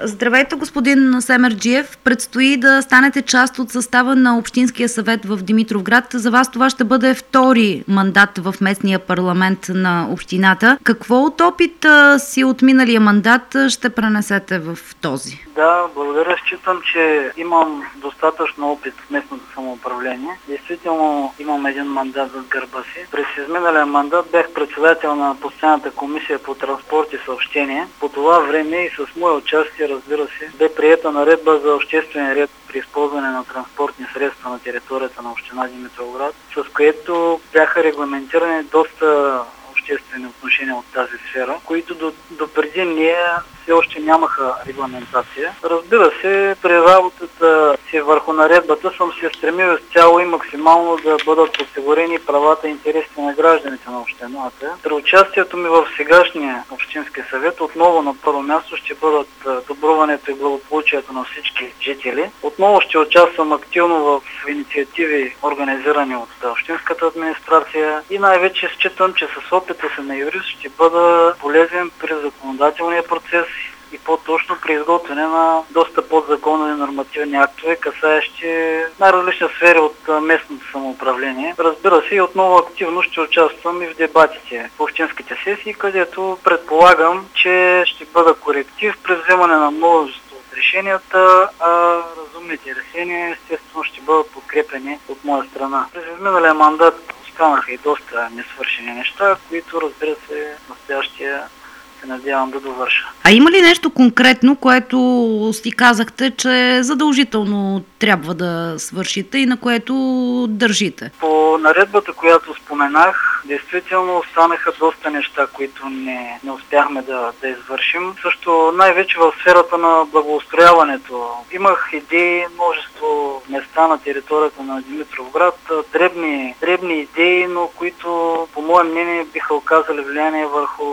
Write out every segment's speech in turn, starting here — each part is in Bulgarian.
Здравейте, господин Семерджиев. Предстои да станете част от състава на Общинския съвет в Димитровград. За вас това ще бъде втори мандат в местния парламент на общината. Какво от опита си от миналия мандат ще пренесете в този? Да, благодаря. Считам, че имам достатъчно опит в местното самоуправление. Действително имам един мандат зад гърба си. През изминалия мандат бях председател на постоянната комисия по транспорт и съобщение. По това време и с мое участие, разбира се, бе приета наредба за обществен ред при използване на транспортни средства на територията на община Димитровград, с което бяха регламентирани доста обществени отношения от тази сфера, които до преди нея все още нямаха регламентация. Разбира се, при работата си върху наредбата съм се стремил изцяло и максимално да бъдат осигурени правата и интересите на гражданите на общината. При участието ми в сегашния Общински съвет отново на първо място ще бъдат добруването и благополучието на всички жители. Отново ще участвам активно в инициативи, организирани от Общинската администрация, и най-вече считам, че с опита си на юрист ще бъда полезен при законодателния процес и по-точно при изготвяне на доста подзаконови нормативни актове, касаещи най-различни сфери от местното самоуправление. Разбира се, и отново активно ще участвам и в дебатите в общинските сесии, където предполагам, че ще бъда коректив при вземане на множество от решенията, а разумните решения естествено ще бъдат подкрепени от моя страна. През изминалия мандат останаха и доста несвършени неща, които, разбира се, настоящия се надявам да довърша. А има ли нещо конкретно, което си казахте, че задължително трябва да свършите и на което държите? По наредбата, която споменах, действително останаха доста неща, които не успяхме да извършим. Също най-вече в сферата на благоустрояването. Имах идеи, множество места на територията на Димитровград, дребни идеи, но които, по мое мнение, биха оказали влияние върху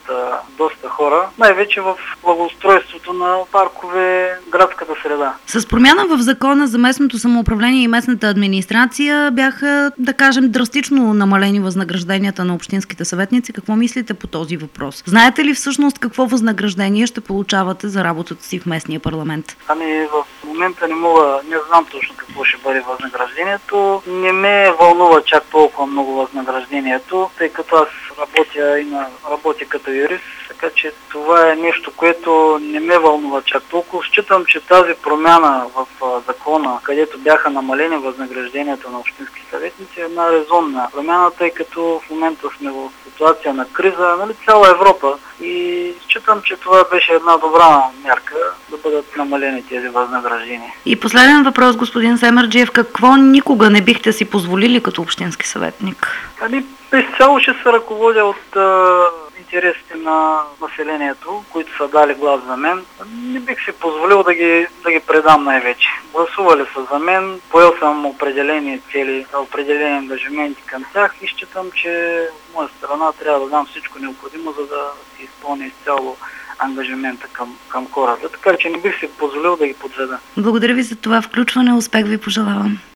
доста хора, най-вече в благоустройството на паркове, градската среда. С промяна в закона за местното самоуправление и местната администрация бяха, да кажем, драстично намалени възнагражденията на общинските съветници. Какво мислите по този въпрос? Знаете ли всъщност какво възнаграждение ще получавате за работата си в местния парламент? В момента не знам точно какво ще бъде възнаграждението. Не ме вълнува чак толкова много възнаграждението, тъй като аз работя като юрист, така че това е нещо, което не ме вълнува чак толкова. Считам, че тази промяна в закона, където бяха намалени възнагражденията на общински съветници, е една резонна промяна, тъй като в момента сме в ситуация на криза, цяла Европа, и считам, че това беше една добра мярка да бъдат намалени тези възнаграждения. И последен въпрос, господин Семерджиев, какво никога не бихте си позволили като общински съветник? Изцяло ще се ръководя от интересите на населението, които са дали глас за мен. Не бих си позволил да ги предам най-вече. Гласували са за мен, поел съм определени цели, определени ангажименти към тях и считам, че от моя страна трябва да дам всичко необходимо, за да се изпълня изцяло ангажимента към хората. Така че не бих си позволил да ги подведа. Благодаря ви за това включване. Успех ви пожелавам.